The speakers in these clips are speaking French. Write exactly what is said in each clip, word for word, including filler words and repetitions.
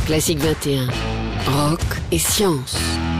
Classique vingt et un, rock et science,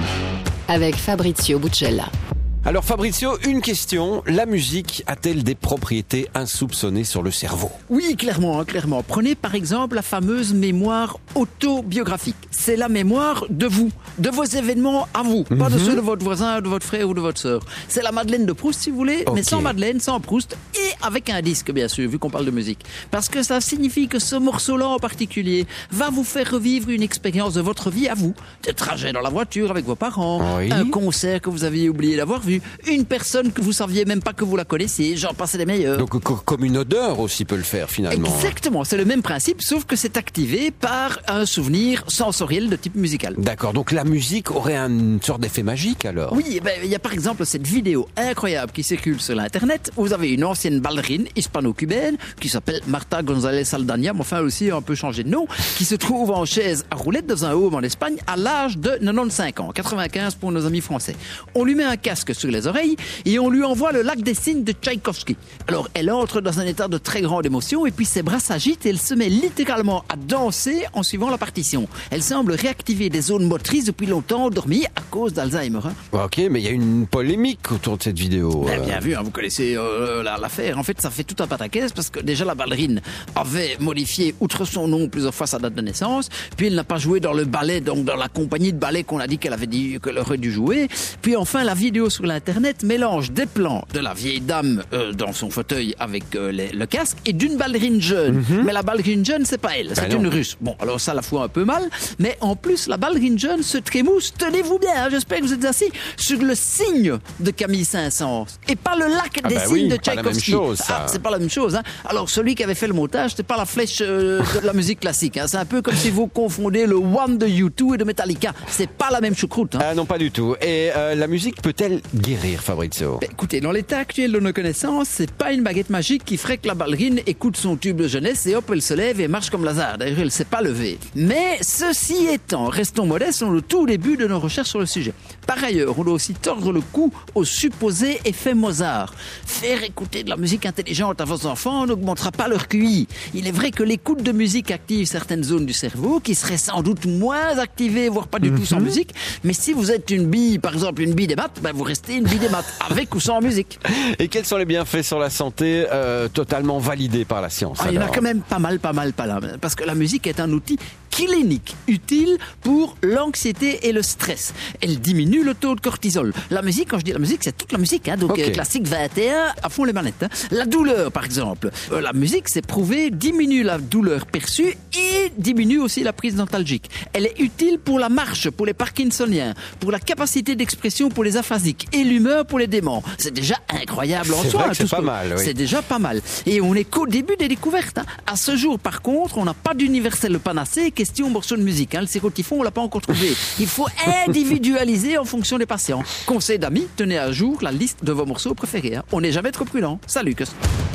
avec Fabrizio Buccella. Alors Fabrizio, une question, la musique a-t-elle des propriétés insoupçonnées sur le cerveau ? Oui, clairement, hein, clairement. Prenez par exemple la fameuse mémoire autobiographique. C'est la mémoire de vous, de vos événements à vous, mm-hmm. pas de ceux de votre voisin, de votre frère ou de votre sœur. C'est la Madeleine de Proust si vous voulez, okay. mais sans Madeleine, sans Proust et avec un disque bien sûr, vu qu'on parle de musique. Parce que ça signifie que ce morceau-là en particulier va vous faire revivre une expérience de votre vie à vous. Des trajets dans la voiture avec vos parents, oui. un concert que vous aviez oublié d'avoir vu, une personne que vous saviez même pas que vous la connaissiez, j'en passais les meilleurs. Donc comme une odeur aussi peut le faire finalement. Exactement, c'est le même principe, sauf que c'est activé par un souvenir sensoriel de type musical. D'accord, donc la musique aurait une sorte d'effet magique alors ? Oui, il ben, y a par exemple cette vidéo incroyable qui circule sur l'internet. Vous avez une ancienne ballerine hispano-cubaine qui s'appelle Marta González Aldana, mais enfin aussi un peu changé de nom, qui se trouve en chaise à roulettes dans un home en Espagne à l'âge de quatre-vingt-quinze ans, quatre-vingt-quinze pour nos amis français. On lui met un casque sur les oreilles et on lui envoie le lac des cygnes de Tchaïkovski. Alors elle entre dans un état de très grande émotion et puis ses bras s'agitent et elle se met littéralement à danser en suivant la partition. Elle semble réactiver des zones motrices depuis longtemps endormies à cause d'Alzheimer. Hein. Ok, mais il y a une polémique autour de cette vidéo. Bien, bien vu, hein, vous connaissez euh, l'affaire. En fait, ça fait tout un pataquès parce que déjà la ballerine avait modifié outre son nom plusieurs fois sa date de naissance, puis elle n'a pas joué dans le ballet, donc dans la compagnie de ballet qu'on a dit qu'elle avait dit qu'elle aurait dû jouer. Puis enfin, la vidéo sur l'internet mélange des plans de la vieille dame euh, dans son fauteuil avec euh, les, le casque et d'une ballerine jeune. Mm-hmm. Mais la ballerine jeune, c'est pas elle, c'est ben une non. Russe. Bon, alors ça la fout un peu mal, mais en plus, la ballerine jeune se trémousse, tenez-vous bien, hein, j'espère que vous êtes assis, sur le signe de Camille Saint-Saëns et pas le lac ah des ben signes oui, de Tchaïkovski. Ah, c'est pas la même chose. Hein. Alors, celui qui avait fait le montage, c'était pas la flèche euh, de la musique classique. Hein. C'est un peu comme si vous confondez le One de U deux et de Metallica. C'est pas la même choucroute. Hein. Ah non, pas du tout. Et euh, la musique peut-elle guérir, Fabrizio ? Ben, écoutez, dans l'état actuel de nos connaissances, c'est pas une baguette magique qui ferait que la ballerine écoute son tube de jeunesse et hop, elle se lève et marche comme Lazare. D'ailleurs, elle s'est pas levée. Mais ceci étant, restons modestes, on est au tout début de nos recherches sur le sujet. Par ailleurs, on doit aussi tordre le cou au supposé effet Mozart. Faire écouter de la musique intelligente à vos enfants n'augmentera pas leur Q I. Il est vrai que l'écoute de musique active certaines zones du cerveau qui seraient sans doute moins activées, voire pas du tout mm-hmm. sans musique. Mais si vous êtes une bille, par exemple une bille des maths, ben vous restez une bille des maths, avec ou sans musique. Et quels sont les bienfaits sur la santé euh, totalement validés par la science ? Ah, il y en a quand même pas mal, pas mal, pas mal. Parce que la musique est un outil clinique utile pour l'anxiété et le stress. Elle diminue le taux de cortisol. La musique, quand je dis la musique, c'est toute la musique, hein, donc okay. euh, classique vingt et un, à fond les manettes. Hein. La douleur, par exemple. Euh, la musique, c'est prouvé, diminue la douleur perçue et diminue aussi la prise nostalgique. Elle est utile pour la marche, pour les parkinsoniens, pour la capacité d'expression pour les aphasiques et l'humeur pour les déments. C'est déjà incroyable en c'est soi. Vrai hein, que c'est pas mal, oui. C'est déjà pas mal. Et on est qu'au début des découvertes. Hein. À ce jour, par contre, on n'a pas d'universel panacée. Question morceau de musique. Hein. Le sérotifon, on l'a pas encore trouvé. Il faut individualiser en fonction des patients. Conseil d'amis, tenez à jour la liste de vos morceaux préférés. Hein. On n'est jamais trop prudent. Salut. Que...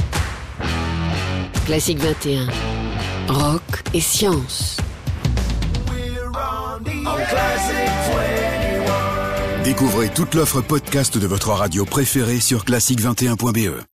Classique vingt et un, rock et science. Découvrez toute l'offre podcast de votre radio préférée sur classique vingt et un point b e.